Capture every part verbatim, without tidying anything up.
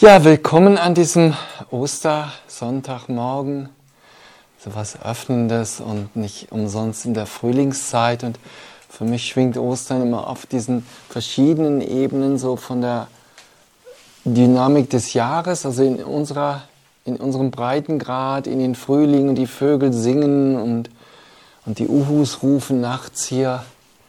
Ja, willkommen an diesem Ostersonntagmorgen. So was Öffnendes und nicht umsonst in der Frühlingszeit. Und für mich schwingt Ostern immer auf diesen verschiedenen Ebenen, so von der Dynamik des Jahres, also in unserer, in unserem Breitengrad, in den Frühling und die Vögel singen und, und die Uhus rufen nachts hier.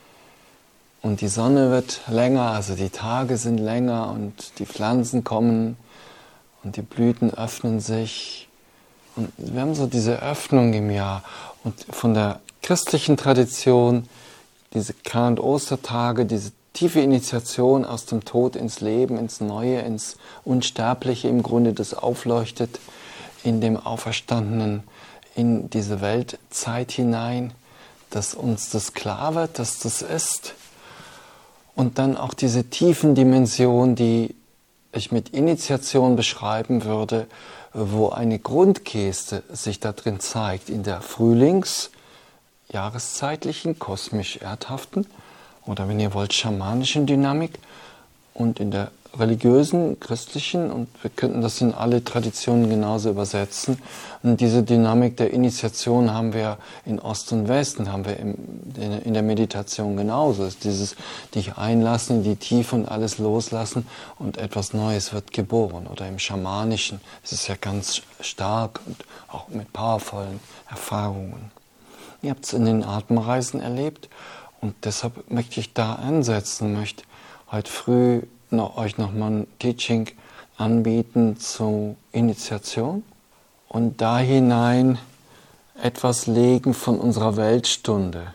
Und die Sonne wird länger, also die Tage sind länger und die Pflanzen kommen und die Blüten öffnen sich. Und wir haben so diese Öffnung im Jahr. Und von der christlichen Tradition, diese Kar- und Ostertage, diese tiefe Initiation aus dem Tod ins Leben, ins Neue, ins Unsterbliche im Grunde, das aufleuchtet in dem Auferstandenen, in diese Weltzeit hinein, dass uns das klar wird, dass das ist. Und dann auch diese tiefen Dimension, die ich mit Initiation beschreiben würde, wo eine Grundgeste sich da drin zeigt, in der Frühlings-, jahreszeitlichen, kosmisch-erdhaften oder wenn ihr wollt, schamanischen Dynamik und in der religiösen, christlichen, und wir könnten das in alle Traditionen genauso übersetzen. Und diese Dynamik der Initiation haben wir in Ost und Westen, haben wir in der Meditation genauso. Es ist dieses dich einlassen in die Tiefe und alles loslassen und etwas Neues wird geboren. Oder im Schamanischen, es ist ja ganz stark und auch mit powervollen Erfahrungen. Ihr habt es in den Atemreisen erlebt und deshalb möchte ich da ansetzen, möchte heute früh noch, euch nochmal ein Teaching anbieten zur Initiation und da hinein etwas legen von unserer Weltstunde.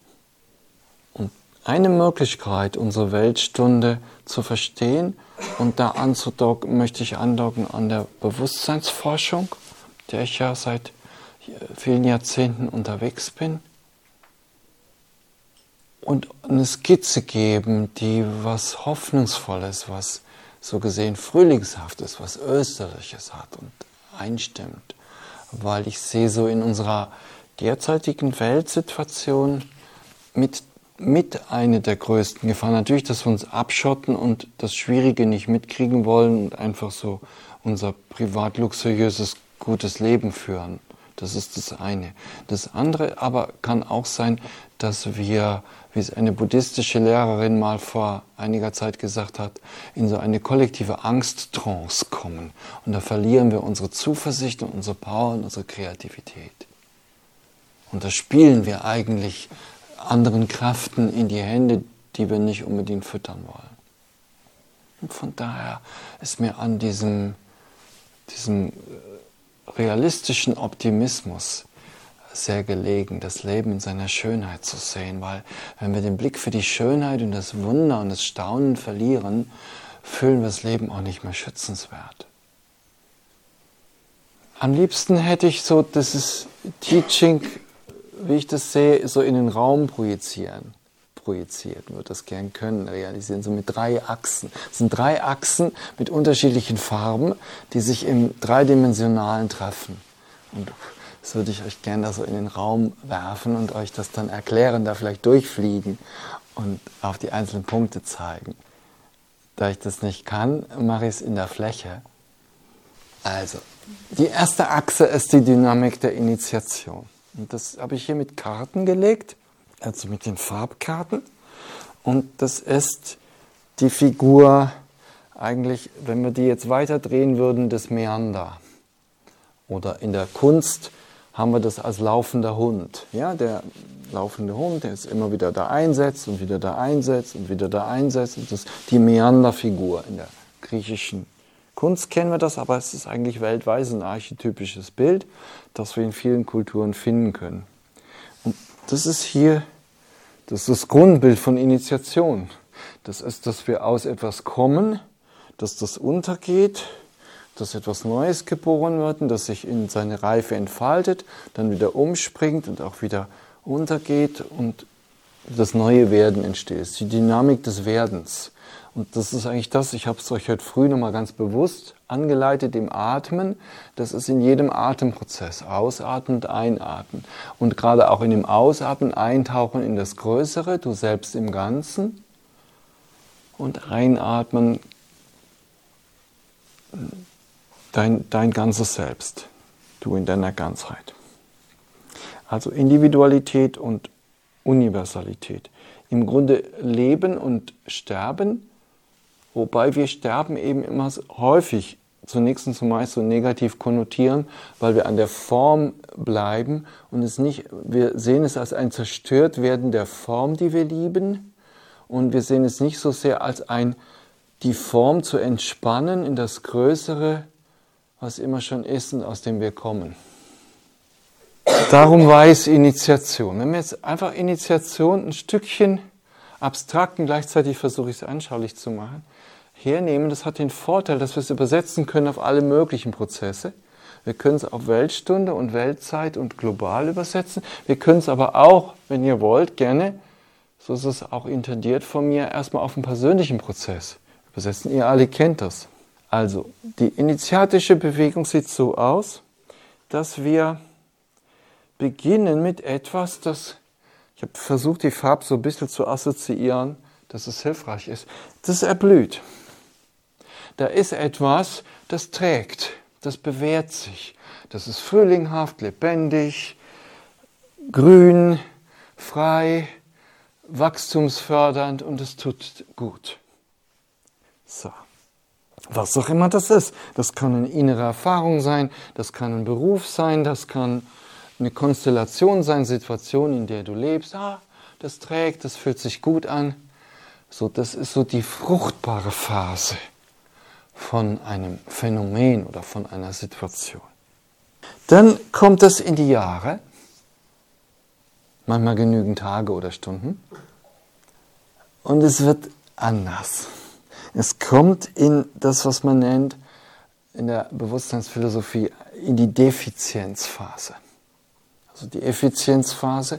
Und eine Möglichkeit, unsere Weltstunde zu verstehen und da anzudocken, möchte ich andocken an der Bewusstseinsforschung, der ich ja seit vielen Jahrzehnten unterwegs bin. Und eine Skizze geben, die was Hoffnungsvolles, was so gesehen Frühlingshaftes, was Österliches hat und einstimmt. Weil ich sehe so in unserer derzeitigen Weltsituation mit, mit eine der größten Gefahren. Natürlich, dass wir uns abschotten und das Schwierige nicht mitkriegen wollen und einfach so unser privat luxuriöses, gutes Leben führen. Das ist das eine. Das andere aber kann auch sein, dass wir, wie es eine buddhistische Lehrerin mal vor einiger Zeit gesagt hat, in so eine kollektive Angsttrance kommen. Und da verlieren wir unsere Zuversicht und unsere Power und unsere Kreativität. Und da spielen wir eigentlich anderen Kräften in die Hände, die wir nicht unbedingt füttern wollen. Und von daher ist mir an diesem, diesem realistischen Optimismus sehr gelegen, das Leben in seiner Schönheit zu sehen, weil wenn wir den Blick für die Schönheit und das Wunder und das Staunen verlieren, fühlen wir das Leben auch nicht mehr schützenswert. Am liebsten hätte ich so dieses Teaching, wie ich das sehe, so in den Raum projizieren. projiziert, würde das gern können, realisieren, so mit drei Achsen. Es sind drei Achsen mit unterschiedlichen Farben, die sich im Dreidimensionalen treffen. Und das würde ich euch gerne da so in den Raum werfen und euch das dann erklären, da vielleicht durchfliegen und auf die einzelnen Punkte zeigen. Da ich das nicht kann, mache ich es in der Fläche. Also, die erste Achse ist die Dynamik der Initiation. Und das habe ich hier mit Karten gelegt. Also mit den Farbkarten. Und das ist die Figur, eigentlich, wenn wir die jetzt weiter drehen würden, des Mäander. Oder in der Kunst haben wir das als laufender Hund. Ja, der laufende Hund, der ist immer wieder da einsetzt und wieder da einsetzt und wieder da einsetzt. Und das ist die Mäanderfigur. In der griechischen Kunst kennen wir das, aber es ist eigentlich weltweit ein archetypisches Bild, das wir in vielen Kulturen finden können. Und das ist hier, das ist das Grundbild von Initiation. Das ist, dass wir aus etwas kommen, dass das untergeht, dass etwas Neues geboren wird und dass sich in seine Reife entfaltet, dann wieder umspringt und auch wieder untergeht und das neue Werden entsteht. Das ist die Dynamik des Werdens. Und das ist eigentlich das, ich habe es euch heute früh nochmal ganz bewusst angeleitet, im Atmen. Das ist in jedem Atemprozess, ausatmen und einatmen. Und gerade auch in dem Ausatmen eintauchen in das Größere, du selbst im Ganzen. Und einatmen, dein, dein ganzes Selbst, du in deiner Ganzheit. Also Individualität und Universalität. Im Grunde Leben und Sterben, wobei wir Sterben eben immer häufig zunächst und zumeist so negativ konnotieren, weil wir an der Form bleiben und es nicht, wir sehen es als ein Zerstörtwerden der Form, die wir lieben, und wir sehen es nicht so sehr als ein, die Form zu entspannen in das Größere, was immer schon ist und aus dem wir kommen. Darum weiß Initiation. Wenn wir jetzt einfach Initiation ein Stückchen abstrakt und gleichzeitig versuche ich es anschaulich zu machen, hernehmen, das hat den Vorteil, dass wir es übersetzen können auf alle möglichen Prozesse. Wir können es auf Weltstunde und Weltzeit und global übersetzen. Wir können es aber auch, wenn ihr wollt, gerne, so ist es auch intendiert von mir, erstmal auf einen persönlichen Prozess übersetzen. Ihr alle kennt das. Also, die initiatische Bewegung sieht so aus, dass wir beginnen mit etwas, das, ich habe versucht, die Farbe so ein bisschen zu assoziieren, dass es hilfreich ist. Das erblüht. Da ist etwas, das trägt, das bewährt sich. Das ist frühlinghaft, lebendig, grün, frei, wachstumsfördernd und es tut gut. So. Was auch immer das ist. Das kann eine innere Erfahrung sein, das kann ein Beruf sein, das kann eine Konstellation sein, Situation, in der du lebst. Ah, das trägt, das fühlt sich gut an. So, das ist so die fruchtbare Phase von einem Phänomen oder von einer Situation. Dann kommt es in die Jahre, manchmal genügend Tage oder Stunden, und es wird anders. Es kommt in das, was man nennt, in der Bewusstseinsphilosophie, in die Defizienzphase. Also die Effizienzphase,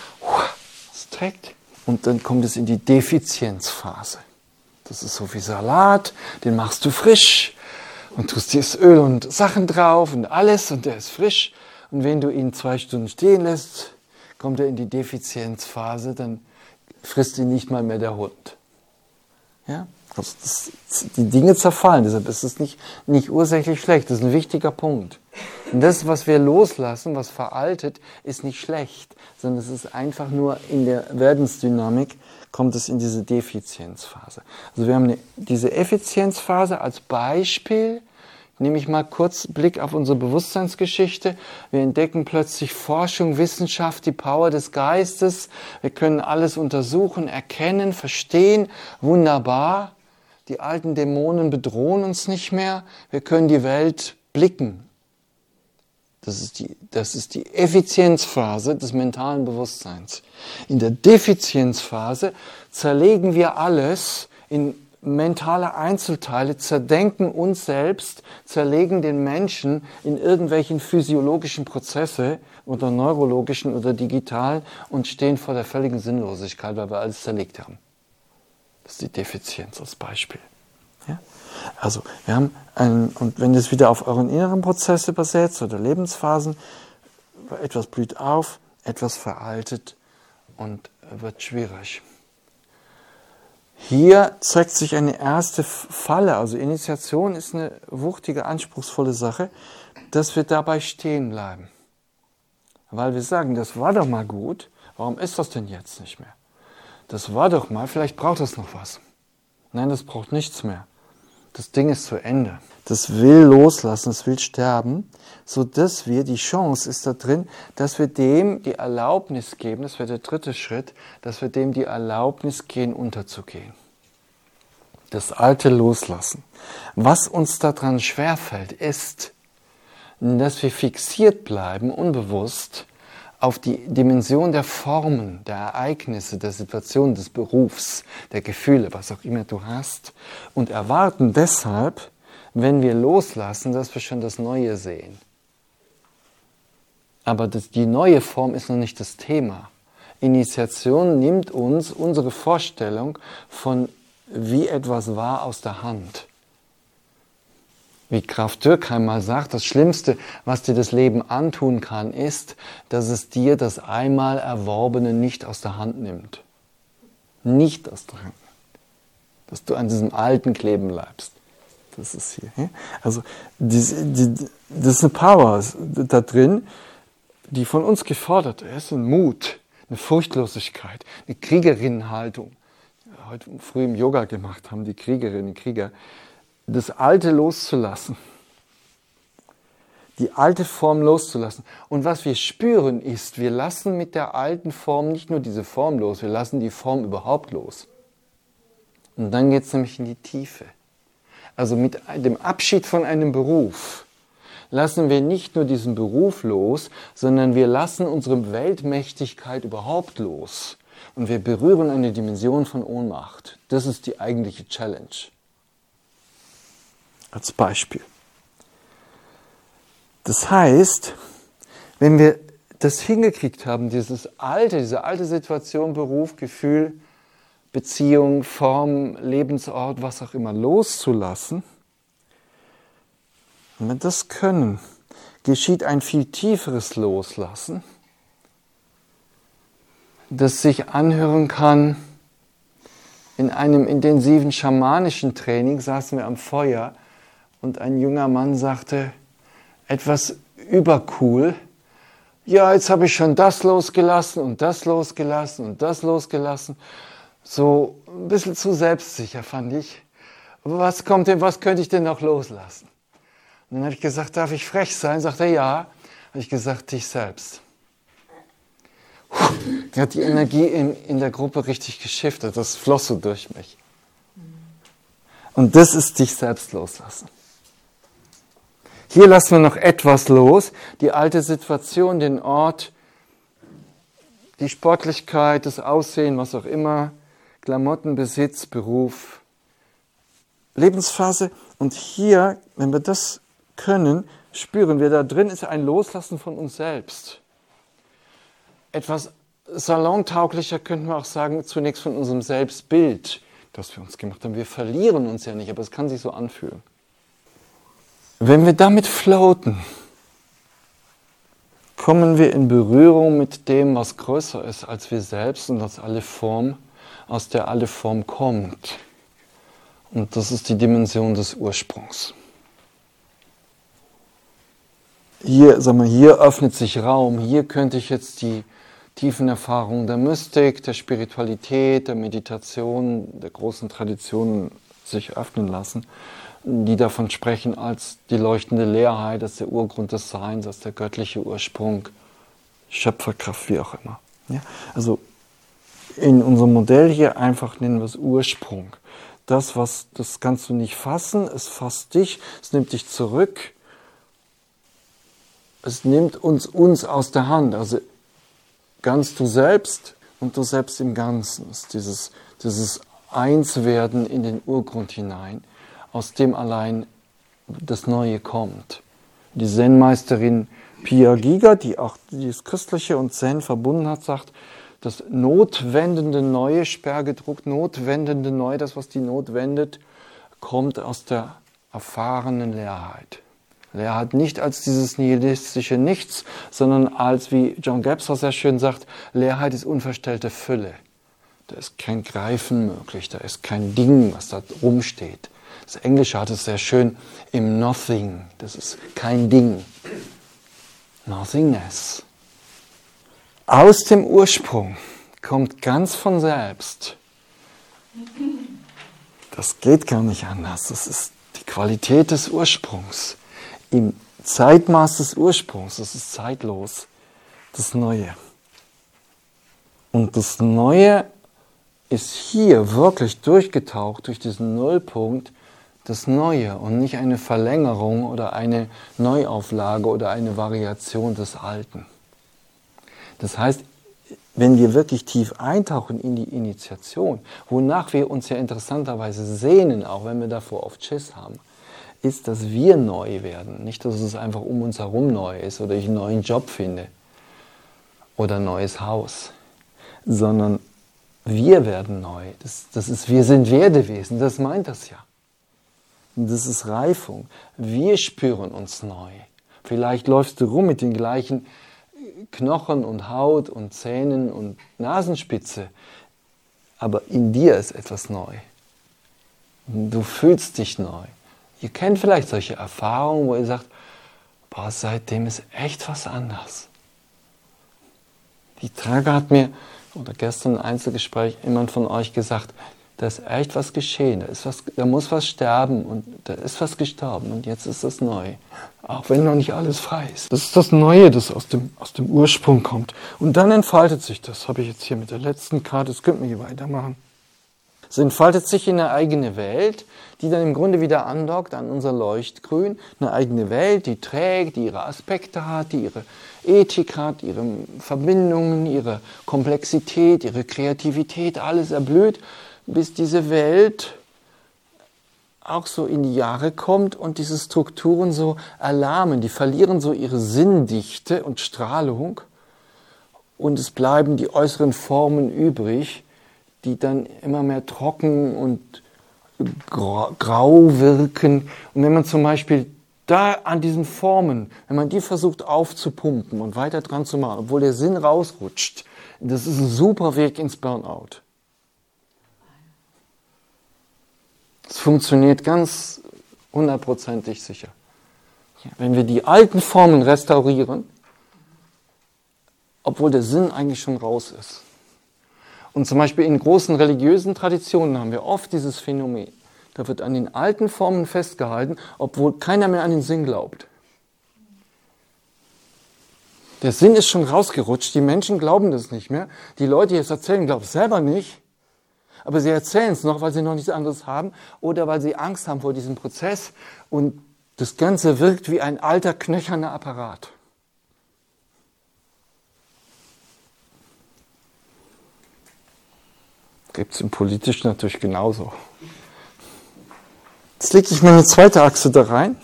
es trägt, und dann kommt es in die Defizienzphase. Das ist so wie Salat, den machst du frisch und tust dir das Öl und Sachen drauf und alles und der ist frisch. Und wenn du ihn zwei Stunden stehen lässt, kommt er in die Defizienzphase, dann frisst ihn nicht mal mehr der Hund. Ja? Also das, die Dinge zerfallen, deshalb ist es nicht, nicht ursächlich schlecht, das ist ein wichtiger Punkt. Und das, was wir loslassen, was veraltet, ist nicht schlecht, sondern es ist einfach nur in der Werdensdynamik, kommt es in diese Defizienzphase. Also wir haben eine, diese Effizienzphase als Beispiel, nehme ich mal kurz Blick auf unsere Bewusstseinsgeschichte. Wir entdecken plötzlich Forschung, Wissenschaft, die Power des Geistes. Wir können alles untersuchen, erkennen, verstehen. Wunderbar. Die alten Dämonen bedrohen uns nicht mehr. Wir können die Welt blicken. Das ist die, das ist die Effizienzphase des mentalen Bewusstseins. In der Defizienzphase zerlegen wir alles in mentale Einzelteile, zerdenken uns selbst, zerlegen den Menschen in irgendwelchen physiologischen Prozesse oder neurologischen oder digitalen und stehen vor der völligen Sinnlosigkeit, weil wir alles zerlegt haben. Das ist die Defizienz als Beispiel. Ja? Also, wir haben einen, und wenn ihr es wieder auf euren inneren Prozess übersetzt oder Lebensphasen, etwas blüht auf, etwas veraltet und wird schwierig. Hier zeigt sich eine erste Falle, also Initiation ist eine wuchtige, anspruchsvolle Sache, dass wir dabei stehen bleiben. Weil wir sagen, das war doch mal gut, warum ist das denn jetzt nicht mehr? Das war doch mal, vielleicht braucht es noch was. Nein, das braucht nichts mehr. Das Ding ist zu Ende. Das will loslassen, das will sterben, sodass wir, die Chance ist da drin, dass wir dem die Erlaubnis geben, das wäre der dritte Schritt, dass wir dem die Erlaubnis geben, unterzugehen. Das Alte loslassen. Was uns daran schwerfällt, ist, dass wir fixiert bleiben, unbewusst, auf die Dimension der Formen, der Ereignisse, der Situation, des Berufs, der Gefühle, was auch immer du hast, und erwarten deshalb, wenn wir loslassen, dass wir schon das Neue sehen. Aber das, die neue Form ist noch nicht das Thema. Initiation nimmt uns unsere Vorstellung von, wie etwas war, aus der Hand. Wie Graf Dürkheim mal sagt, das Schlimmste, was dir das Leben antun kann, ist, dass es dir das einmal Erworbene nicht aus der Hand nimmt. Nicht aus der Hand. Dass du an diesem Alten kleben bleibst. Das ist hier. Also die, die, das ist eine Power da drin, die von uns gefordert ist. Ein Mut, eine Furchtlosigkeit, eine Kriegerinnenhaltung. Heute früh im Yoga gemacht haben die Kriegerinnen und Krieger. Das Alte loszulassen. Die alte Form loszulassen. Und was wir spüren ist, wir lassen mit der alten Form nicht nur diese Form los, wir lassen die Form überhaupt los. Und dann geht es nämlich in die Tiefe. Also mit dem Abschied von einem Beruf lassen wir nicht nur diesen Beruf los, sondern wir lassen unsere Weltmächtigkeit überhaupt los. Und wir berühren eine Dimension von Ohnmacht. Das ist die eigentliche Challenge. Als Beispiel. Das heißt, wenn wir das hingekriegt haben, dieses alte, diese alte Situation, Beruf, Gefühl, Beziehung, Form, Lebensort, was auch immer, loszulassen. Wenn wir das können, geschieht ein viel tieferes Loslassen, das sich anhören kann. In einem intensiven schamanischen Training saßen wir am Feuer und ein junger Mann sagte, etwas übercool, ja, jetzt habe ich schon das losgelassen und das losgelassen und das losgelassen. So ein bisschen zu selbstsicher, fand ich. Aber was kommt denn, was könnte ich denn noch loslassen? Und dann habe ich gesagt, darf ich frech sein? Sagt er, ja. Habe ich gesagt, dich selbst. Puh, die hat die Energie in, in der Gruppe richtig geschiftet. Das floss so durch mich. Und das ist dich selbst loslassen. Hier lassen wir noch etwas los. Die alte Situation, den Ort, die Sportlichkeit, das Aussehen, was auch immer, Klamotten, Besitz, Beruf, Lebensphase. Und hier, wenn wir das können, spüren wir, da drin ist ein Loslassen von uns selbst. Etwas salontauglicher könnten wir auch sagen, zunächst von unserem Selbstbild, das wir uns gemacht haben. Wir verlieren uns ja nicht, aber es kann sich so anfühlen. Wenn wir damit floaten, kommen wir in Berührung mit dem, was größer ist als wir selbst und als alle Form, aus der alle Form kommt. Und das ist die Dimension des Ursprungs. Hier, sag mal, hier öffnet sich Raum, hier könnte ich jetzt die tiefen Erfahrungen der Mystik, der Spiritualität, der Meditation, der großen Traditionen sich öffnen lassen, die davon sprechen als die leuchtende Leerheit, als der Urgrund des Seins, als der göttliche Ursprung, Schöpferkraft, wie auch immer. Ja? Also in unserem Modell hier einfach nennen wir es Ursprung. Das, was, das kannst du nicht fassen, es fasst dich, es nimmt dich zurück, es nimmt uns, uns aus der Hand, also ganz du selbst und du selbst im Ganzen. Es ist dieses, dieses Einswerden in den Urgrund hinein, aus dem allein das Neue kommt. Die Zen-Meisterin Pia Giga, die auch dieses Christliche und Zen verbunden hat, sagt, das notwendende Neue, sperrgedruckt, notwendende Neue, das, was die Not wendet, kommt aus der erfahrenen Leerheit. Leerheit nicht als dieses nihilistische Nichts, sondern als, wie John Gebser sehr schön sagt, Leerheit ist unverstellte Fülle. Da ist kein Greifen möglich, da ist kein Ding, was da rumsteht. Das Englische hat es sehr schön im Nothing, das ist kein Ding. Nothingness. Aus dem Ursprung kommt ganz von selbst. Das geht gar nicht anders. Das ist die Qualität des Ursprungs. Im Zeitmaß des Ursprungs. Das ist zeitlos. Das Neue. Und das Neue ist hier wirklich durchgetaucht durch diesen Nullpunkt, das Neue und nicht eine Verlängerung oder eine Neuauflage oder eine Variation des Alten. Das heißt, wenn wir wirklich tief eintauchen in die Initiation, wonach wir uns ja interessanterweise sehnen, auch wenn wir davor oft Schiss haben, ist, dass wir neu werden. Nicht, dass es einfach um uns herum neu ist oder ich einen neuen Job finde oder ein neues Haus, sondern wir werden neu. Das, das ist, wir sind Werdewesen, das meint das ja. Das ist Reifung. Wir spüren uns neu. Vielleicht läufst du rum mit den gleichen Knochen und Haut und Zähnen und Nasenspitze, aber in dir ist etwas neu. Du fühlst dich neu. Ihr kennt vielleicht solche Erfahrungen, wo ihr sagt, boah, seitdem ist echt was anders. Die Tage hat mir, oder gestern im Einzelgespräch, jemand von euch gesagt, da ist echt was geschehen, da, ist was, da muss was sterben und da ist was gestorben und jetzt ist das neu. Auch wenn noch nicht alles frei ist. Das ist das Neue, das aus dem, aus dem Ursprung kommt. Und dann entfaltet sich das, habe ich jetzt hier mit der letzten Karte, das könnten wir hier weitermachen. Es entfaltet sich in eine eigene Welt, die dann im Grunde wieder andockt an unser Leuchtgrün. Eine eigene Welt, die trägt, die ihre Aspekte hat, die ihre Ethik hat, ihre Verbindungen, ihre Komplexität, ihre Kreativität, alles erblüht, bis diese Welt auch so in die Jahre kommt und diese Strukturen so erlahmen. Die verlieren so ihre Sinndichte und Strahlung und es bleiben die äußeren Formen übrig, die dann immer mehr trocken und grau wirken. Und wenn man zum Beispiel da an diesen Formen, wenn man die versucht aufzupumpen und weiter dran zu machen, obwohl der Sinn rausrutscht, das ist ein super Weg ins Burnout. Es funktioniert ganz hundertprozentig sicher. Wenn wir die alten Formen restaurieren, obwohl der Sinn eigentlich schon raus ist. Und zum Beispiel in großen religiösen Traditionen haben wir oft dieses Phänomen. Da wird an den alten Formen festgehalten, obwohl keiner mehr an den Sinn glaubt. Der Sinn ist schon rausgerutscht, die Menschen glauben das nicht mehr. Die Leute, die es erzählen, glauben es selber nicht. Aber sie erzählen es noch, weil sie noch nichts anderes haben oder weil sie Angst haben vor diesem Prozess. Und das Ganze wirkt wie ein alter, knöcherner Apparat. Gibt es im Politischen natürlich genauso. Jetzt lege ich mal eine zweite Achse da rein.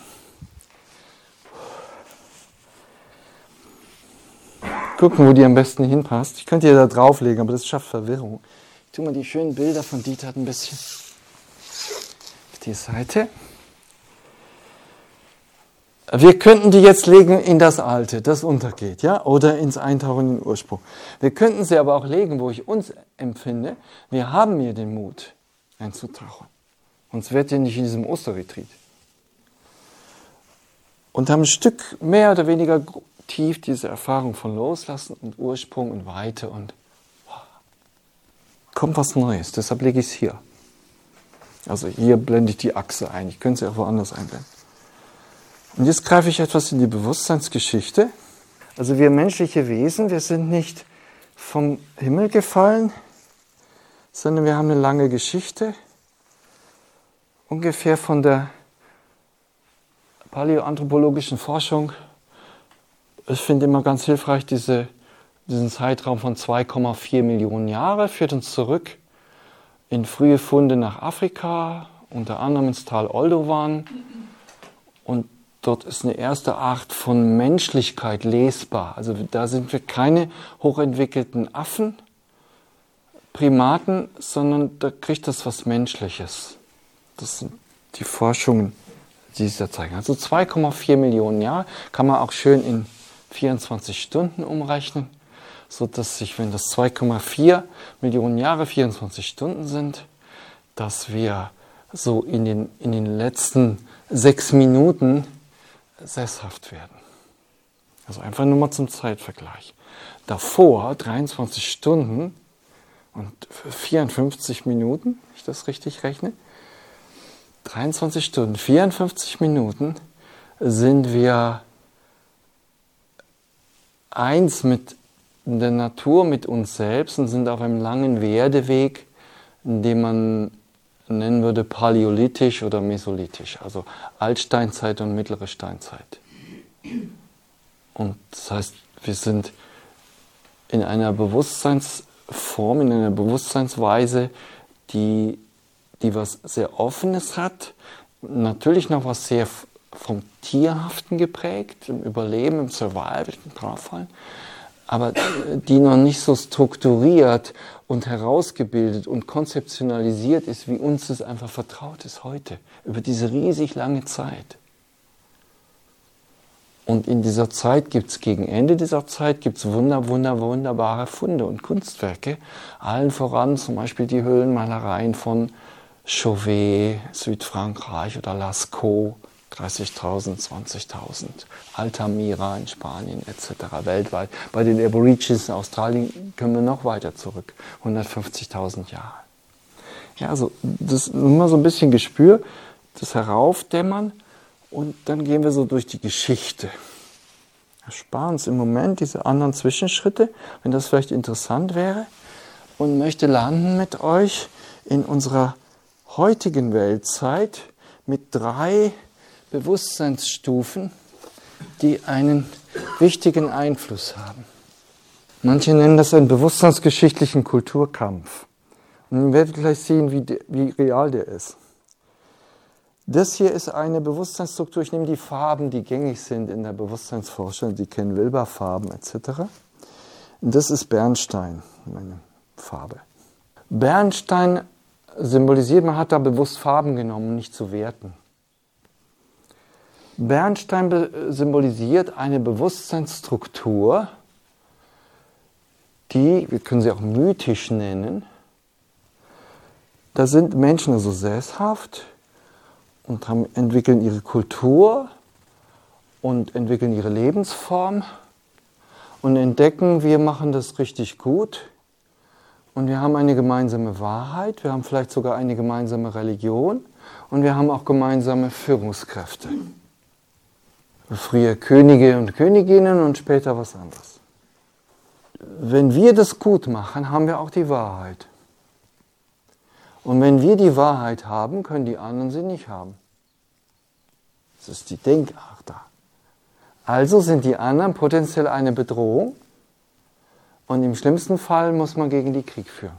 Gucken, wo die am besten hinpasst. Ich könnte die da drauflegen, aber das schafft Verwirrung. Ich tue mal die schönen Bilder von Dieter ein bisschen auf die Seite. Wir könnten die jetzt legen in das Alte, das untergeht, ja, oder ins Eintauchen in den Ursprung. Wir könnten sie aber auch legen, wo ich uns empfinde, wir haben hier den Mut, einzutauchen. Sonst wärt ihr nicht in diesem Osterretreat. Und haben ein Stück mehr oder weniger tief diese Erfahrung von Loslassen und Ursprung und Weite und wow, kommt was Neues. Deshalb lege ich es hier. Also hier blende ich die Achse ein. Ich könnte sie auch woanders einblenden. Und jetzt greife ich etwas in die Bewusstseinsgeschichte. Also wir menschliche Wesen, wir sind nicht vom Himmel gefallen, sondern wir haben eine lange Geschichte. Ungefähr von der paläoanthropologischen Forschung. Ich finde immer ganz hilfreich, diese, diesen Zeitraum von zwei Komma vier Millionen Jahre führt uns zurück in frühe Funde nach Afrika, unter anderem ins Tal Oldowan. Und dort ist eine erste Art von Menschlichkeit lesbar. Also da sind wir keine hochentwickelten Affen, Primaten, sondern da kriegt das was Menschliches. Das sind die Forschungen, die es da zeigen. Also zwei Komma vier Millionen Jahre kann man auch schön in vierundzwanzig Stunden umrechnen, sodass sich, wenn das zwei Komma vier Millionen Jahre vierundzwanzig Stunden sind, dass wir so in den, in den letzten sechs Minuten sesshaft werden. Also einfach nur mal zum Zeitvergleich. Davor dreiundzwanzig Stunden und vierundfünfzig Minuten, wenn ich das richtig rechne, dreiundzwanzig Stunden, vierundfünfzig Minuten sind wir eins mit der Natur, mit uns selbst und sind auf einem langen Werdeweg, den man nennen würde paläolithisch oder mesolithisch, also Altsteinzeit und mittlere Steinzeit. Und das heißt, wir sind in einer Bewusstseinsform, in einer Bewusstseinsweise, die, die was sehr Offenes hat, natürlich noch was sehr vom Tierhaften geprägt, im Überleben, im Survival, im Draufhallen, aber die noch nicht so strukturiert und herausgebildet und konzeptionalisiert ist, wie uns das einfach vertraut ist heute, über diese riesig lange Zeit. Und in dieser Zeit gibt es, gegen Ende dieser Zeit, gibt es wunder, wunder, wunderbare Funde und Kunstwerke, allen voran zum Beispiel die Höhlenmalereien von Chauvet, Südfrankreich oder Lascaux, dreißigtausend, zwanzigtausend, Altamira in Spanien et cetera weltweit. Bei den Aborigines in Australien können wir noch weiter zurück, hundertfünfzigtausend Jahre. Ja, also das ist immer so ein bisschen Gespür, das Heraufdämmern und dann gehen wir so durch die Geschichte. Wir sparen uns im Moment diese anderen Zwischenschritte, wenn das vielleicht interessant wäre, und möchte landen mit euch in unserer heutigen Weltzeit mit drei Bewusstseinsstufen, die einen wichtigen Einfluss haben. Manche nennen das einen bewusstseinsgeschichtlichen Kulturkampf. Und ihr werdet gleich sehen, wie, de, wie real der ist. Das hier ist eine Bewusstseinsstruktur, ich nehme die Farben, die gängig sind in der Bewusstseinsforschung, die kennen Wilber-Farben et cetera. Und das ist Bernstein, meine Farbe. Bernstein symbolisiert, man hat da bewusst Farben genommen, um nicht zu werten. Bernstein be- symbolisiert eine Bewusstseinsstruktur, die, wir können sie auch mythisch nennen. Da sind Menschen also sesshaft und haben, entwickeln ihre Kultur und entwickeln ihre Lebensform und entdecken, wir machen das richtig gut und wir haben eine gemeinsame Wahrheit, wir haben vielleicht sogar eine gemeinsame Religion und wir haben auch gemeinsame Führungskräfte. Früher Könige und Königinnen und später was anderes. Wenn wir das gut machen, haben wir auch die Wahrheit. Und wenn wir die Wahrheit haben, können die anderen sie nicht haben. Das ist die Denkart da. Also sind die anderen potenziell eine Bedrohung und im schlimmsten Fall muss man gegen die Krieg führen.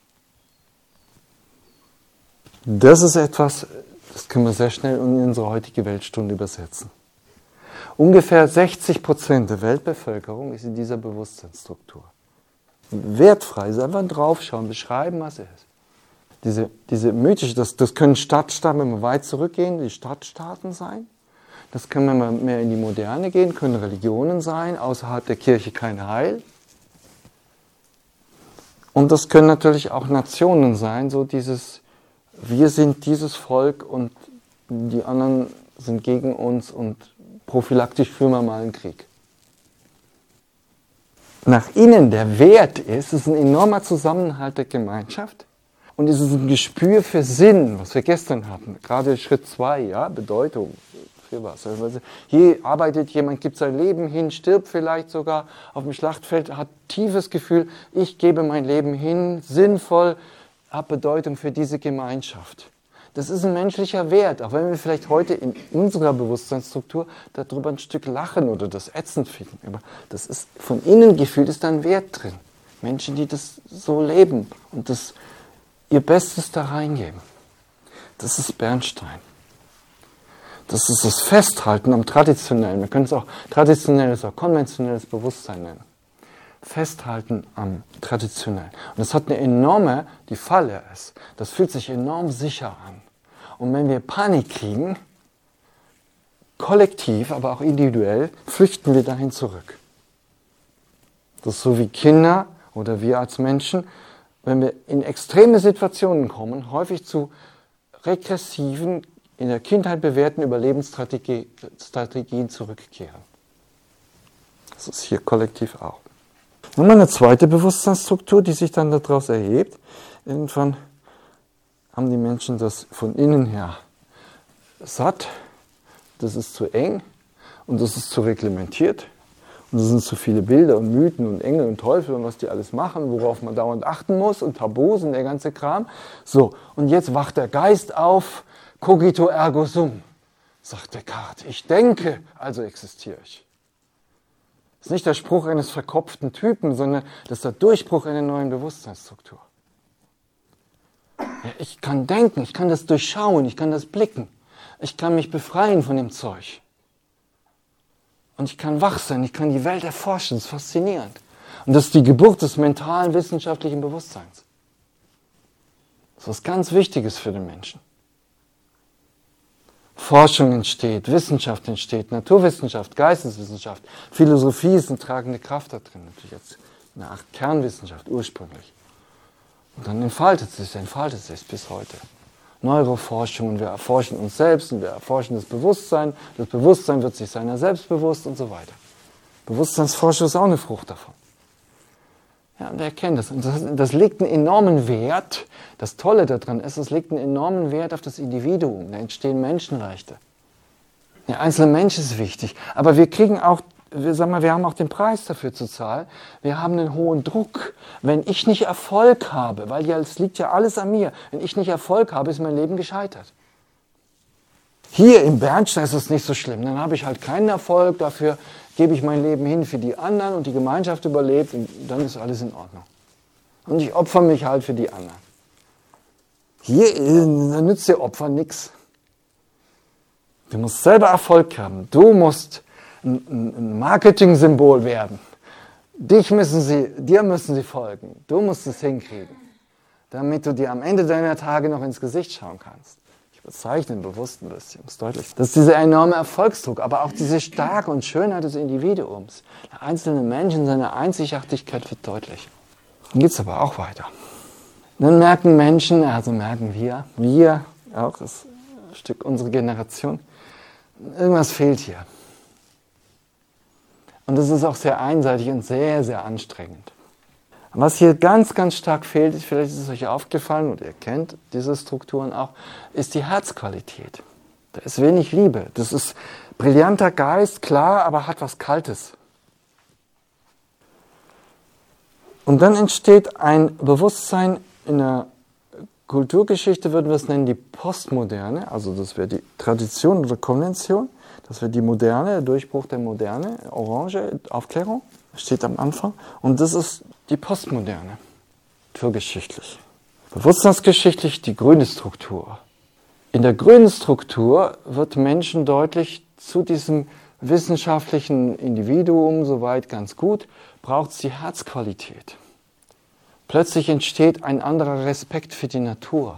Das ist etwas, das können wir sehr schnell in unsere heutige Weltstunde übersetzen. Ungefähr sechzig Prozent der Weltbevölkerung ist in dieser Bewusstseinsstruktur. Wertfrei, ist einfach draufschauen, beschreiben, was es ist. Diese, diese mythische, das, das können Stadtstaaten, wenn wir weit zurückgehen, die Stadtstaaten sein. Das können, wenn wir mehr in die Moderne gehen, können Religionen sein, außerhalb der Kirche kein Heil. Und das können natürlich auch Nationen sein, so dieses, wir sind dieses Volk und die anderen sind gegen uns und prophylaktisch führen wir mal einen Krieg. Nach innen der Wert ist, es ist ein enormer Zusammenhalt der Gemeinschaft und es ist ein Gespür für Sinn, was wir gestern hatten. Gerade Schritt zwei, ja, Bedeutung für was. Also hier arbeitet jemand, gibt sein Leben hin, stirbt vielleicht sogar auf dem Schlachtfeld, hat tiefes Gefühl, ich gebe mein Leben hin, sinnvoll, habe Bedeutung für diese Gemeinschaft. Das ist ein menschlicher Wert, auch wenn wir vielleicht heute in unserer Bewusstseinsstruktur darüber ein Stück lachen oder das ätzend finden. Aber das ist von innen gefühlt, ist da ein Wert drin. Menschen, die das so leben und das ihr Bestes da reingeben. Das ist Bernstein. Das ist das Festhalten am Traditionellen. Wir können es auch traditionelles, auch konventionelles Bewusstsein nennen. Festhalten am Traditionellen. Und das hat eine enorme, die Falle ist, das fühlt sich enorm sicher an. Und wenn wir Panik kriegen, kollektiv, aber auch individuell, flüchten wir dahin zurück. Das ist so wie Kinder oder wir als Menschen, wenn wir in extreme Situationen kommen, häufig zu regressiven, in der Kindheit bewährten Überlebensstrategien zurückkehren. Das ist hier kollektiv auch. Und eine zweite Bewusstseinsstruktur, die sich dann daraus erhebt. Irgendwann haben die Menschen das von innen her satt, das ist zu eng und das ist zu reglementiert und das sind zu viele Bilder und Mythen und Engel und Teufel und was die alles machen, worauf man dauernd achten muss und Tabus und der ganze Kram. So, und jetzt wacht der Geist auf, cogito ergo sum, sagt Descartes. Ich denke, also existiere ich. Das ist nicht der Spruch eines verkopften Typen, sondern das ist der Durchbruch einer neuen Bewusstseinsstruktur. Ja, ich kann denken, ich kann das durchschauen, ich kann das blicken. Ich kann mich befreien von dem Zeug. Und ich kann wach sein, ich kann die Welt erforschen, das ist faszinierend. Und das ist die Geburt des mentalen, wissenschaftlichen Bewusstseins. Das ist was ganz Wichtiges für den Menschen. Forschung entsteht, Wissenschaft entsteht, Naturwissenschaft, Geisteswissenschaft, Philosophie ist eine tragende Kraft da drin, natürlich jetzt eine Art Kernwissenschaft ursprünglich. Und dann entfaltet es sich, entfaltet es sich bis heute. Neuroforschung und wir erforschen uns selbst und wir erforschen das Bewusstsein. Das Bewusstsein wird sich seiner selbst bewusst und so weiter. Bewusstseinsforschung ist auch eine Frucht davon. Ja, und er kennt das. Und das, das legt einen enormen Wert, das Tolle daran ist, es legt einen enormen Wert auf das Individuum. Da entstehen Menschenrechte. Der einzelne Mensch ist wichtig. Aber wir kriegen auch, wir, sagen wir, wir haben auch den Preis dafür zu zahlen. Wir haben einen hohen Druck. Wenn ich nicht Erfolg habe, weil ja, es liegt ja alles an mir, wenn ich nicht Erfolg habe, ist mein Leben gescheitert. Hier im Bernstein ist es nicht so schlimm. Dann habe ich halt keinen Erfolg, dafür gebe ich mein Leben hin für die anderen und die Gemeinschaft überlebt und dann ist alles in Ordnung. Und ich opfere mich halt für die anderen. Hier äh, nützt dir Opfer nichts. Du musst selber Erfolg haben. Du musst ein, ein Marketing-Symbol werden. Dich müssen sie, dir müssen sie folgen. Du musst es hinkriegen, damit du dir am Ende deiner Tage noch ins Gesicht schauen kannst. Ich bezeichne bewusst ein bisschen, ist deutlich. Das ist dieser enorme Erfolgsdruck, aber auch diese Stärke und Schönheit des Individuums. Der einzelne Mensch in seiner Einzigartigkeit wird deutlich. Dann geht es aber auch weiter. Dann merken Menschen, also merken wir, wir auch, das ist ein Stück unserer Generation, irgendwas fehlt hier. Und das ist auch sehr einseitig und sehr, sehr anstrengend. Was hier ganz, ganz stark fehlt, vielleicht ist es euch aufgefallen und ihr kennt diese Strukturen auch, ist die Herzqualität. Da ist wenig Liebe. Das ist brillanter Geist, klar, aber hat was Kaltes. Und dann entsteht ein Bewusstsein in der Kulturgeschichte, würden wir es nennen, die Postmoderne, also das wäre die Tradition oder Konvention, das wäre die Moderne, der Durchbruch der Moderne, Orange, Aufklärung, steht am Anfang. Und das ist die Postmoderne, kulturgeschichtlich. Bewusstseinsgeschichtlich die grüne Struktur. In der grünen Struktur wird Menschen deutlich, zu diesem wissenschaftlichen Individuum, soweit ganz gut, braucht es die Herzqualität. Plötzlich entsteht ein anderer Respekt für die Natur.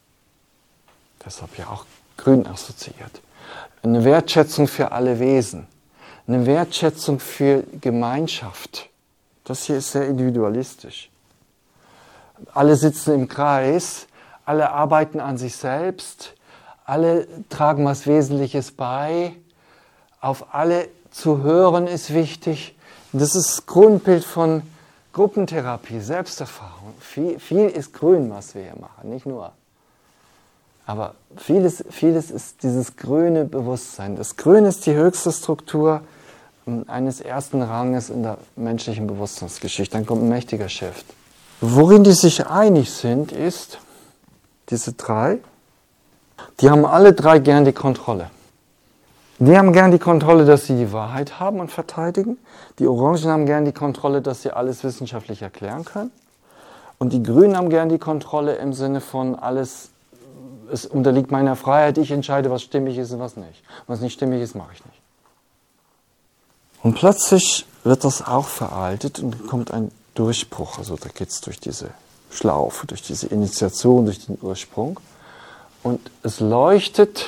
Deshalb ja auch grün assoziiert. Eine Wertschätzung für alle Wesen. Eine Wertschätzung für Gemeinschaft. Das hier ist sehr individualistisch. Alle sitzen im Kreis, alle arbeiten an sich selbst, alle tragen was Wesentliches bei, auf alle zu hören ist wichtig. Das ist das Grundbild von Gruppentherapie, Selbsterfahrung. Viel, viel ist grün, was wir hier machen, nicht nur. Aber vieles, vieles ist dieses grüne Bewusstsein. Das Grün ist die höchste Struktur eines ersten Ranges in der menschlichen Bewusstseinsgeschichte. Dann kommt ein mächtiger Shift. Worin die sich einig sind, ist, diese drei, die haben alle drei gern die Kontrolle. Die haben gern die Kontrolle, dass sie die Wahrheit haben und verteidigen. Die Orangen haben gern die Kontrolle, dass sie alles wissenschaftlich erklären können. Und die Grünen haben gern die Kontrolle im Sinne von alles, es unterliegt meiner Freiheit, ich entscheide, was stimmig ist und was nicht. Was nicht stimmig ist, mache ich nicht. Und plötzlich wird das auch veraltet und kommt ein Durchbruch. Also da geht es durch diese Schlaufe, durch diese Initiation, durch den Ursprung. Und es leuchtet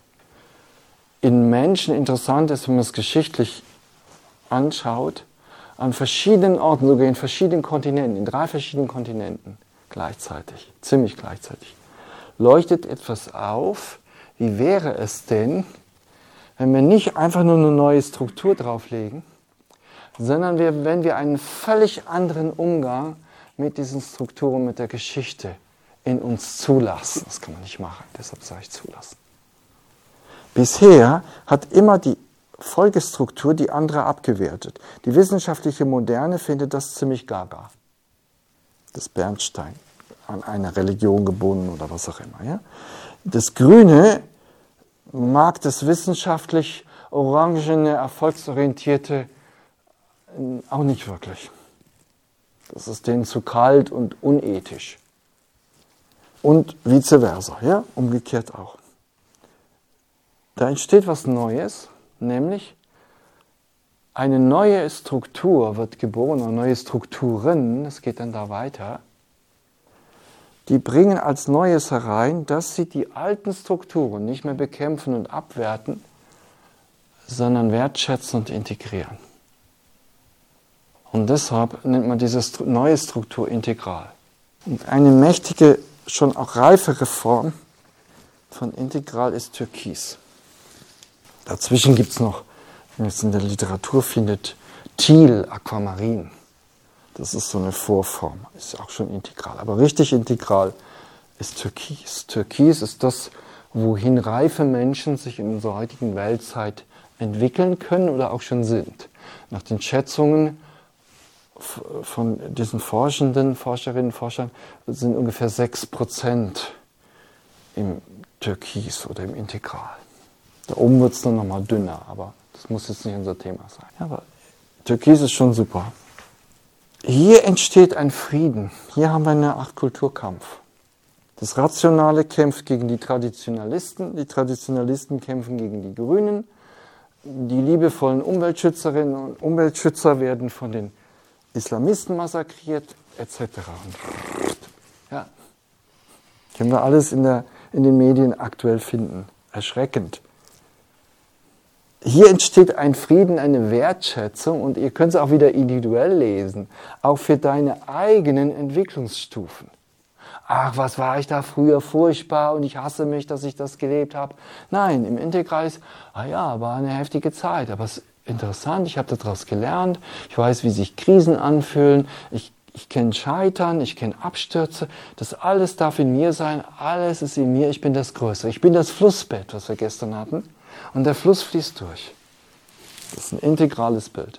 in Menschen, interessant ist, wenn man es geschichtlich anschaut, an verschiedenen Orten, sogar in verschiedenen Kontinenten, in drei verschiedenen Kontinenten gleichzeitig, ziemlich gleichzeitig, leuchtet etwas auf. Wie wäre es denn, wenn wir nicht einfach nur eine neue Struktur drauflegen, sondern wir, wenn wir einen völlig anderen Umgang mit diesen Strukturen, mit der Geschichte in uns zulassen. Das kann man nicht machen, deshalb sage ich zulassen. Bisher hat immer die Folgestruktur die andere abgewertet. Die wissenschaftliche Moderne findet das ziemlich gaga. Das Bernstein, an eine Religion gebunden oder was auch immer. Ja? Das Grüne mag das wissenschaftlich orangene, erfolgsorientierte auch nicht wirklich. Das ist denen zu kalt und unethisch. Und vice versa, ja? Umgekehrt auch. Da entsteht was Neues, nämlich eine neue Struktur wird geboren, oder neue Strukturen, es geht dann da weiter, die bringen als Neues herein, dass sie die alten Strukturen nicht mehr bekämpfen und abwerten, sondern wertschätzen und integrieren. Und deshalb nennt man diese neue Struktur integral. Und eine mächtige, schon auch reifere Form von Integral ist Türkis. Dazwischen gibt es noch, wenn ihr es in der Literatur findet, Thiel, Aquamarin. Das ist so eine Vorform, ist auch schon integral. Aber richtig integral ist Türkis. Türkis ist das, wohin reife Menschen sich in unserer heutigen Weltzeit entwickeln können oder auch schon sind. Nach den Schätzungen von diesen Forschenden, Forscherinnen und Forschern sind ungefähr sechs Prozent im Türkis oder im Integral. Da oben wird es dann nochmal dünner, aber das muss jetzt nicht unser Thema sein. Ja, aber Türkis ist schon super. Hier entsteht ein Frieden. Hier haben wir eine Art Kulturkampf. Das Rationale kämpft gegen die Traditionalisten, die Traditionalisten kämpfen gegen die Grünen, die liebevollen Umweltschützerinnen und Umweltschützer werden von den Islamisten massakriert, et cetera. Ja, können wir alles in, der, in den Medien aktuell finden. Erschreckend. Hier entsteht ein Frieden, eine Wertschätzung und ihr könnt es auch wieder individuell lesen, auch für deine eigenen Entwicklungsstufen. Ach, was war ich da früher furchtbar und ich hasse mich, dass ich das gelebt habe. Nein, im Integral ist, ah ja, war eine heftige Zeit, aber es ist interessant, ich habe daraus gelernt, ich weiß, wie sich Krisen anfühlen, ich, ich kenne Scheitern, ich kenne Abstürze, das alles darf in mir sein, alles ist in mir, ich bin das Größere, ich bin das Flussbett, was wir gestern hatten. Und der Fluss fließt durch. Das ist ein integrales Bild.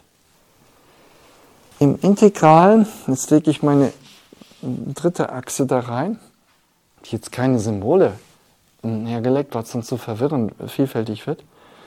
Im Integral, jetzt lege ich meine dritte Achse da rein, die jetzt keine Symbole hergelegt, was sonst so verwirrend, vielfältig wird.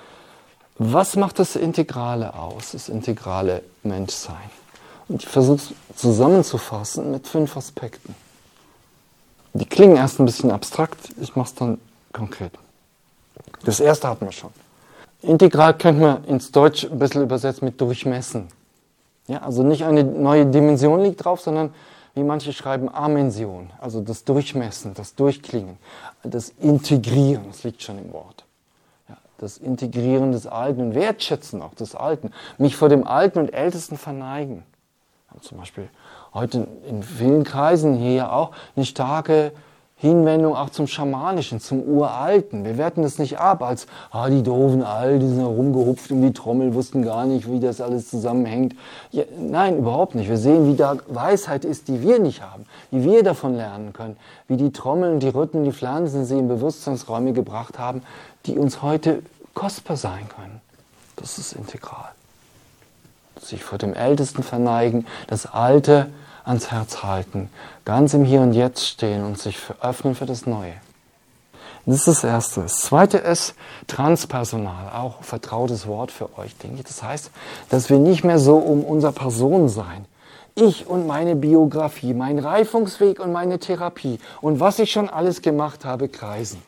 Was macht das Integrale aus, das integrale Menschsein? Und ich versuche es zusammenzufassen mit fünf Aspekten. Die klingen erst ein bisschen abstrakt, ich mache es dann konkret. Das erste hatten wir schon. Integral könnte man ins Deutsch ein bisschen übersetzen mit durchmessen. Ja, also nicht eine neue Dimension liegt drauf, sondern wie manche schreiben, Amension. Also das Durchmessen, das Durchklingen, das Integrieren, das liegt schon im Wort. Ja, das Integrieren des Alten und Wertschätzen auch des Alten. Mich vor dem Alten und Ältesten verneigen. Ja, zum Beispiel heute in vielen Kreisen hier auch eine starke Hinwendung auch zum Schamanischen, zum Uralten. Wir werten das nicht ab als, ah, die doofen Alten, die sind rumgehupft um die Trommel, wussten gar nicht, wie das alles zusammenhängt. Ja, nein, überhaupt nicht. Wir sehen, wie da Weisheit ist, die wir nicht haben, wie wir davon lernen können, wie die Trommeln, die Rhythmen, die Pflanzen sie in Bewusstseinsräume gebracht haben, die uns heute kostbar sein können. Das ist integral. Sich vor dem Ältesten verneigen, das Alte ans Herz halten, ganz im Hier und Jetzt stehen und sich öffnen für das Neue. Das ist das Erste. Das Zweite ist transpersonal, auch vertrautes Wort für euch, denke ich. Das heißt, dass wir nicht mehr so um unser Personensein, ich und meine Biografie, mein Reifungsweg und meine Therapie und was ich schon alles gemacht habe, kreisen.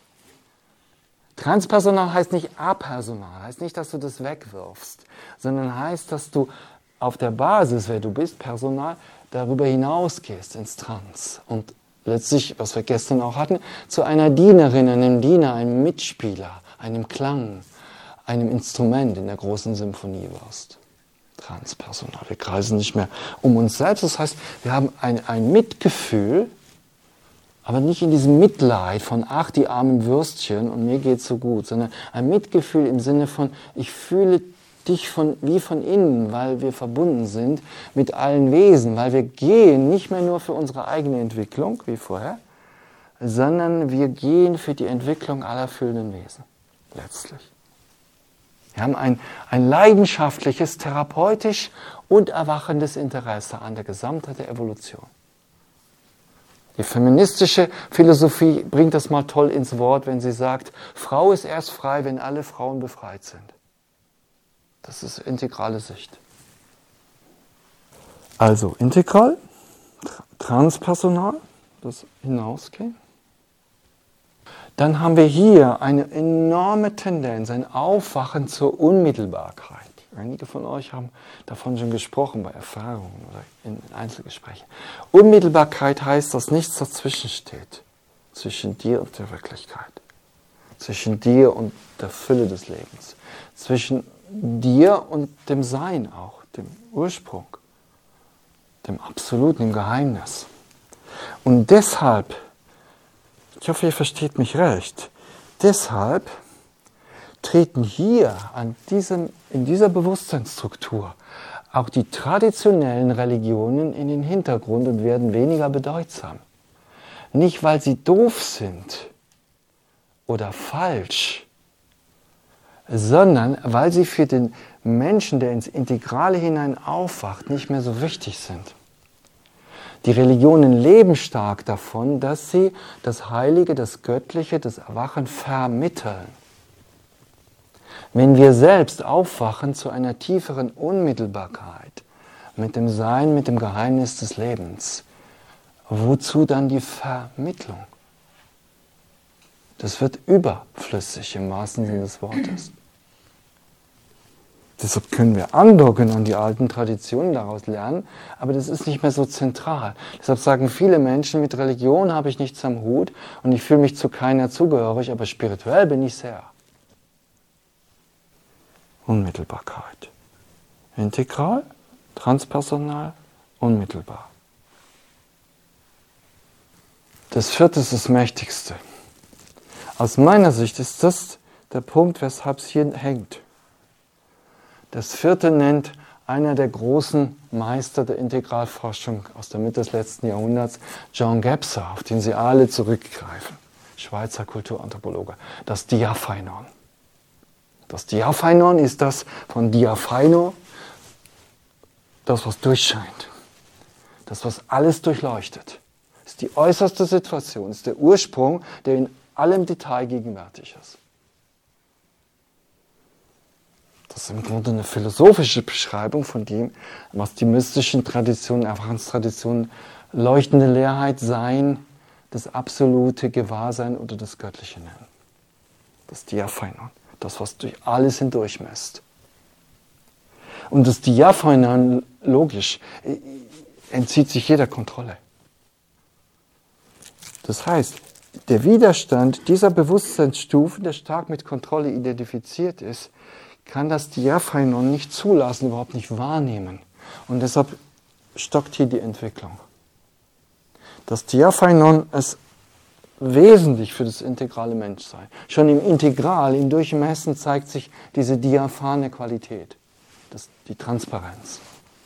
Transpersonal heißt nicht apersonal, heißt nicht, dass du das wegwirfst, sondern heißt, dass du auf der Basis, wer du bist, Personal, darüber hinausgehst ins Trans und letztlich, was wir gestern auch hatten, zu einer Dienerin, einem Diener, einem Mitspieler, einem Klang, einem Instrument in der großen Symphonie wirst. Transpersonal. Wir kreisen nicht mehr um uns selbst, das heißt, wir haben ein, ein Mitgefühl, aber nicht in diesem Mitleid von, ach, die armen Würstchen und mir geht's so gut, sondern ein Mitgefühl im Sinne von, ich fühle dich von, wie von innen, weil wir verbunden sind mit allen Wesen, weil wir gehen nicht mehr nur für unsere eigene Entwicklung, wie vorher, sondern wir gehen für die Entwicklung aller fühlenden Wesen, letztlich. Wir haben ein, ein leidenschaftliches, therapeutisch und erwachendes Interesse an der Gesamtheit der Evolution. Die feministische Philosophie bringt das mal toll ins Wort, wenn sie sagt, Frau ist erst frei, wenn alle Frauen befreit sind. Das ist integrale Sicht. Also integral, transpersonal, das Hinausgehen. Dann haben wir hier eine enorme Tendenz, ein Aufwachen zur Unmittelbarkeit. Einige von euch haben davon schon gesprochen bei Erfahrungen oder in Einzelgesprächen. Unmittelbarkeit heißt, dass nichts dazwischen steht, zwischen dir und der Wirklichkeit, zwischen dir und der Fülle des Lebens, zwischen dir und dem Sein auch, dem Ursprung, dem Absoluten, dem Geheimnis. Und deshalb Ich hoffe, ihr versteht mich recht. Deshalb treten hier an diesem, in dieser Bewusstseinsstruktur auch die traditionellen Religionen in den Hintergrund und werden weniger bedeutsam. Nicht, weil sie doof sind oder falsch, sondern weil sie für den Menschen, der ins Integrale hinein aufwacht, nicht mehr so wichtig sind. Die Religionen leben stark davon, dass sie das Heilige, das Göttliche, das Erwachen vermitteln. Wenn wir selbst aufwachen zu einer tieferen Unmittelbarkeit mit dem Sein, mit dem Geheimnis des Lebens, wozu dann die Vermittlung? Das wird überflüssig im wahrsten Sinne des Wortes. Deshalb können wir andocken an die alten Traditionen, daraus lernen, aber das ist nicht mehr so zentral. Deshalb sagen viele Menschen, mit Religion habe ich nichts am Hut und ich fühle mich zu keiner zugehörig, aber spirituell bin ich sehr. Unmittelbarkeit. Integral, transpersonal, unmittelbar. Das vierte ist das Mächtigste. Aus meiner Sicht ist das der Punkt, weshalb es hier hängt. Das vierte nennt einer der großen Meister der Integralforschung aus der Mitte des letzten Jahrhunderts, John Gebser, auf den Sie alle zurückgreifen, Schweizer Kulturanthropologe, das Diapheinon. Das Diapheinon ist das von Diaphaino, das, was durchscheint, das, was alles durchleuchtet. Das ist die äußerste Situation, das ist der Ursprung, der in allem Detail gegenwärtig ist. Das ist im Grunde eine philosophische Beschreibung von dem, was die mystischen Traditionen, Erwachenstraditionen, leuchtende Leerheit, Sein, das absolute Gewahrsein oder das Göttliche nennen. Das Diapheinon, das, was durch alles hindurch misst. Und das Diapheinon, logisch, entzieht sich jeder Kontrolle. Das heißt, der Widerstand dieser Bewusstseinsstufen, der stark mit Kontrolle identifiziert ist, kann das Diapheinon nicht zulassen, überhaupt nicht wahrnehmen. Und deshalb stockt hier die Entwicklung. Das Diapheinon ist wesentlich für das integrale Menschsein. Schon im Integral, im Durchmessen zeigt sich diese diaphane Qualität, das, die Transparenz.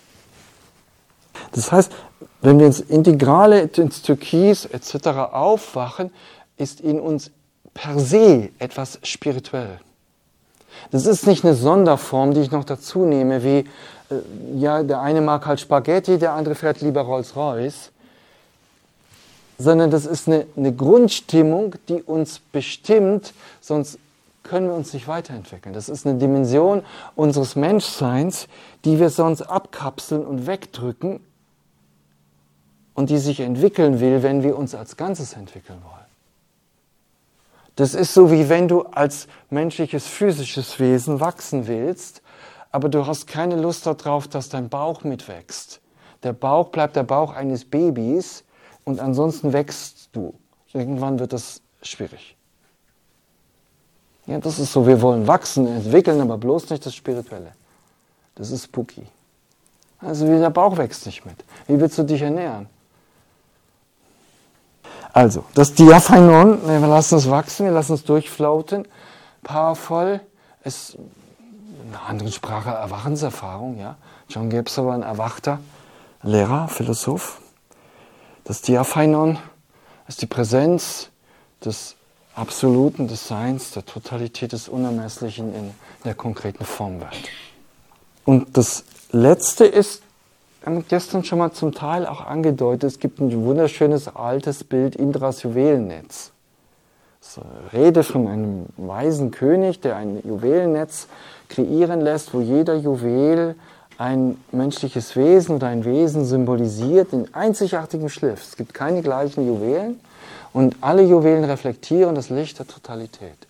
Das heißt, wenn wir ins Integrale, ins Türkis et cetera aufwachen, ist in uns per se etwas spirituell. Das ist nicht eine Sonderform, die ich noch dazu nehme, wie, äh, ja, der eine mag halt Spaghetti, der andere fährt lieber Rolls-Royce, sondern das ist eine, eine Grundstimmung, die uns bestimmt, sonst können wir uns nicht weiterentwickeln. Das ist eine Dimension unseres Menschseins, die wir sonst abkapseln und wegdrücken und die sich entwickeln will, wenn wir uns als Ganzes entwickeln wollen. Das ist so, wie wenn du als menschliches, physisches Wesen wachsen willst, aber du hast keine Lust darauf, dass dein Bauch mitwächst. Der Bauch bleibt der Bauch eines Babys und ansonsten wächst du. Irgendwann wird das schwierig. Ja, das ist so, wir wollen wachsen, entwickeln, aber bloß nicht das Spirituelle. Das ist spooky. Also wie der Bauch wächst nicht mit. Wie willst du dich ernähren? Also, das Diapheinon, wir lassen es wachsen, wir lassen es durchflauten, powervoll, ist in einer anderen Sprache Erwachenserfahrung, ja. John Gebser war ein erwachter Lehrer, Philosoph. Das Diapheinon ist die Präsenz des Absoluten, des Seins, der Totalität des Unermesslichen in der konkreten Formwelt. Und das Letzte ist, wir haben gestern schon mal zum Teil auch angedeutet, es gibt ein wunderschönes altes Bild, Indras Juwelennetz. Das ist eine Rede von einem weisen König, der ein Juwelennetz kreieren lässt, wo jeder Juwel ein menschliches Wesen oder ein Wesen symbolisiert in einzigartigem Schliff. Es gibt keine gleichen Juwelen und alle Juwelen reflektieren das Licht der Totalität.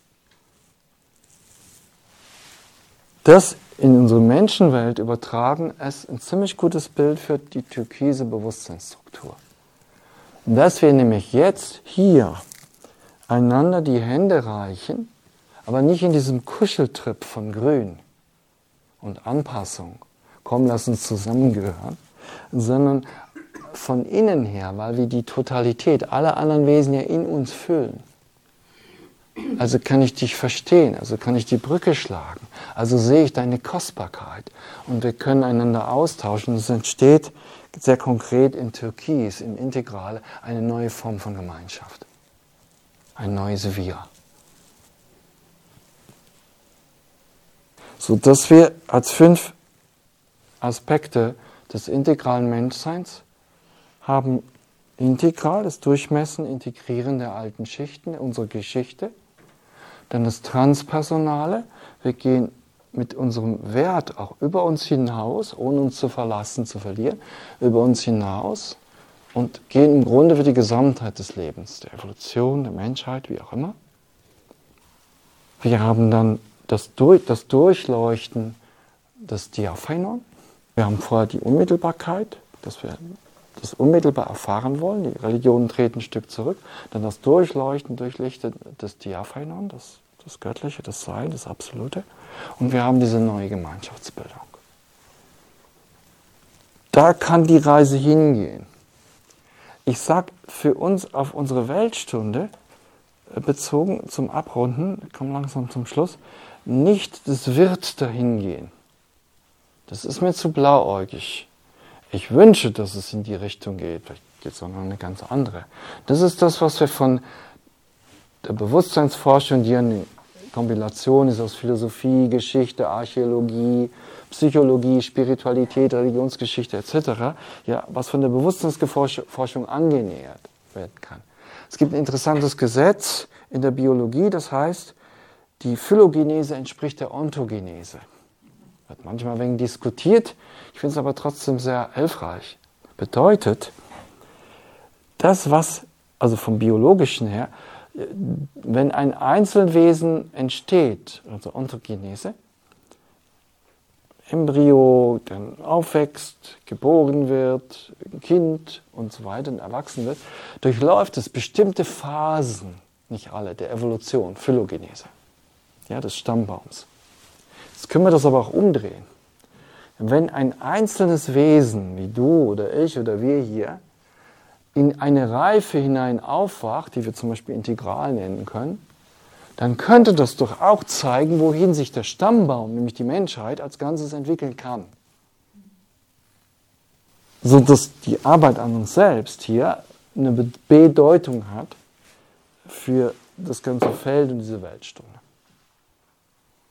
Das in unsere Menschenwelt übertragen ist ein ziemlich gutes Bild für die türkise Bewusstseinsstruktur. Dass wir nämlich jetzt hier einander die Hände reichen, aber nicht in diesem Kuscheltrip von Grün und Anpassung, komm, lass uns zusammengehören, sondern von innen her, weil wir die Totalität aller anderen Wesen ja in uns fühlen. Also kann ich dich verstehen, also kann ich die Brücke schlagen, also sehe ich deine Kostbarkeit und wir können einander austauschen. Es entsteht sehr konkret in Türkis, im Integrale, eine neue Form von Gemeinschaft, ein neues Wir. Sodass wir als fünf Aspekte des integralen Menschseins haben: integral, das Durchmessen, Integrieren der alten Schichten unserer Geschichte. Dann das Transpersonale, wir gehen mit unserem Wert auch über uns hinaus, ohne uns zu verlassen, zu verlieren, über uns hinaus und gehen im Grunde für die Gesamtheit des Lebens, der Evolution, der Menschheit, wie auch immer. Wir haben dann das, Durch, das Durchleuchten des Diaphanon. Wir haben vorher die Unmittelbarkeit, dass wir das unmittelbar erfahren wollen. Die Religionen treten ein Stück zurück. Dann das Durchleuchten, Durchlichten des Diaphanon, das, das Göttliche, das Sein, das Absolute. Und wir haben diese neue Gemeinschaftsbildung. Da kann die Reise hingehen. Ich sage für uns auf unsere Weltstunde, bezogen zum Abrunden, ich komme langsam zum Schluss, nicht, das wird dahin gehen. Das ist mir zu blauäugig. Ich wünsche, dass es in die Richtung geht. Vielleicht geht es auch noch eine ganz andere. Das ist das, was wir von der Bewusstseinsforschung, die eine Kombination ist aus Philosophie, Geschichte, Archäologie, Psychologie, Spiritualität, Religionsgeschichte et cetera, ja, was von der Bewusstseinsforschung angenähert werden kann. Es gibt ein interessantes Gesetz in der Biologie, das heißt, die Phylogenese entspricht der Ontogenese. Wird manchmal ein wenig diskutiert, ich finde es aber trotzdem sehr hilfreich. Bedeutet, das, was, also vom Biologischen her, wenn ein Einzelwesen entsteht, also Ontogenese, Embryo, dann aufwächst, geboren wird, ein Kind und so weiter, und erwachsen wird, durchläuft es bestimmte Phasen, nicht alle, der Evolution, Phylogenese, ja, des Stammbaums. Jetzt können wir das aber auch umdrehen. Wenn ein einzelnes Wesen, wie du oder ich oder wir hier, in eine Reife hinein aufwacht, die wir zum Beispiel integral nennen können, dann könnte das doch auch zeigen, wohin sich der Stammbaum, nämlich die Menschheit, als Ganzes entwickeln kann. Sodass die Arbeit an uns selbst hier eine Bedeutung hat für das ganze Feld und diese Weltstunde.